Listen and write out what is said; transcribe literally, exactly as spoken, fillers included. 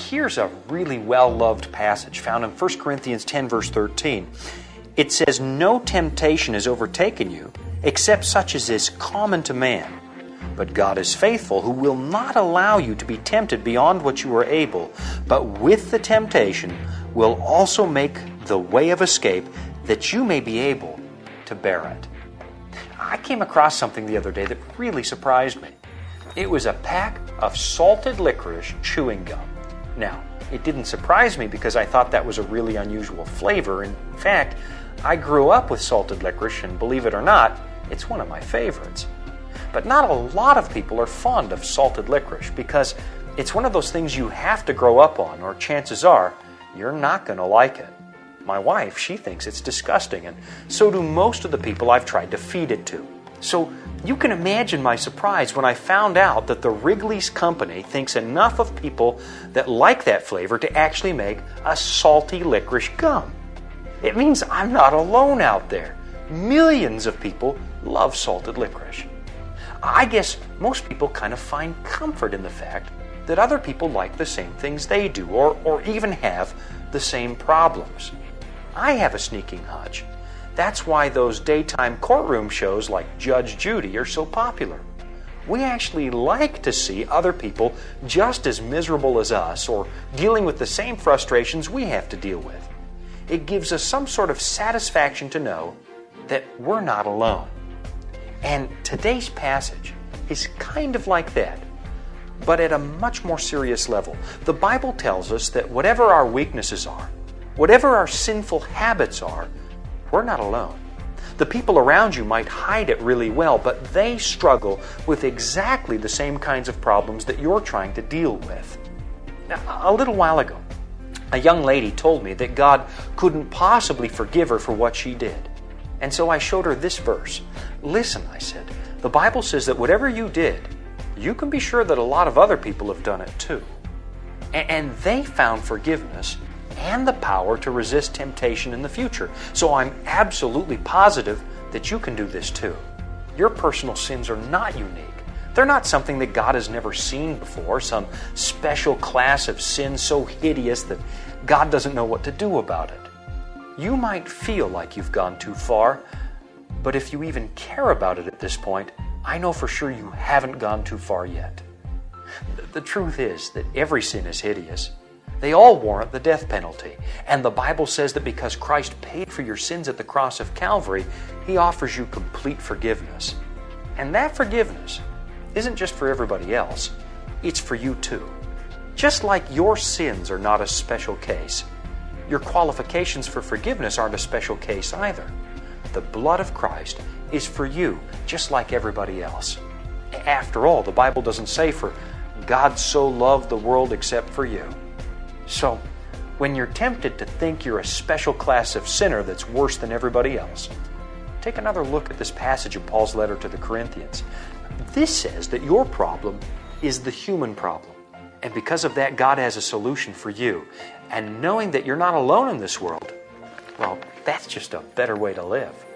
here's a really well-loved passage found in First Corinthians ten, verse thirteen. It says, "No temptation has overtaken you, except such as is common to man. But God is faithful, who will not allow you to be tempted beyond what you are able, but with the temptation will also make the way of escape, that you may be able to bear it." I came across something the other day that really surprised me. It was a pack of salted licorice chewing gum. Now, it didn't surprise me because I thought that was a really unusual flavor. In fact, I grew up with salted licorice, and believe it or not, it's one of my favorites. But not a lot of people are fond of salted licorice because it's one of those things you have to grow up on, or chances are you're not going to like it. My wife, she thinks it's disgusting, and so do most of the people I've tried to feed it to. So you can imagine my surprise when I found out that the Wrigley's company thinks enough of people that like that flavor to actually make a salty licorice gum. It means I'm not alone out there. Millions of people love salted licorice. I guess most people kind of find comfort in the fact that other people like the same things they do, or, or even have the same problems. I have a sneaking hunch. That's why those daytime courtroom shows like Judge Judy are so popular. We actually like to see other people just as miserable as us, or dealing with the same frustrations we have to deal with. It gives us some sort of satisfaction to know that we're not alone. And today's passage is kind of like that, but at a much more serious level. The Bible tells us that whatever our weaknesses are, whatever our sinful habits are, we're not alone. The people around you might hide it really well, but they struggle with exactly the same kinds of problems that you're trying to deal with. Now, a little while ago, a young lady told me that God couldn't possibly forgive her for what she did. And so I showed her this verse. "Listen," I said, "the Bible says that whatever you did, you can be sure that a lot of other people have done it too. And they found forgiveness and the power to resist temptation in the future. So I'm absolutely positive that you can do this too. Your personal sins are not unique. They're not something that God has never seen before, some special class of sin so hideous that God doesn't know what to do about it. You might feel like you've gone too far, but if you even care about it at this point, I know for sure you haven't gone too far yet. The truth is that every sin is hideous. They all warrant the death penalty. And the Bible says that because Christ paid for your sins at the cross of Calvary, He offers you complete forgiveness. And that forgiveness isn't just for everybody else, it's for you too. Just like your sins are not a special case, your qualifications for forgiveness aren't a special case either. The blood of Christ is for you, just like everybody else. After all, the Bible doesn't say for God so loved the world except for you. So, when you're tempted to think you're a special class of sinner that's worse than everybody else, take another look at this passage of Paul's letter to the Corinthians. This says that your problem is the human problem. And because of that, God has a solution for you. And knowing that you're not alone in this world, well, that's just a better way to live.